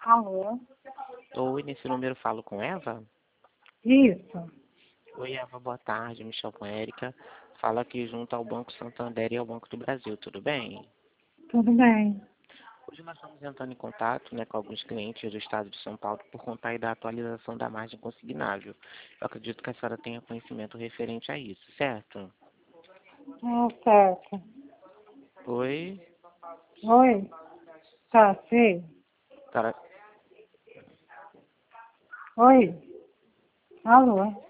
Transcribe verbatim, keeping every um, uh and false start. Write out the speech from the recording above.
Alô? Oi, nesse número eu falo com Eva? Isso. Oi, Eva, boa tarde, me chamo Érica. Falo aqui junto ao Banco Santander e ao Banco do Brasil, tudo bem? Tudo bem. Hoje nós estamos entrando em contato, né, com alguns clientes do estado de São Paulo por conta aí da atualização da margem consignável. Eu acredito que a senhora tenha conhecimento referente a isso, certo? Ah, certo. Oi? Oi? Tá, sim. Senhora- Oi? Alô?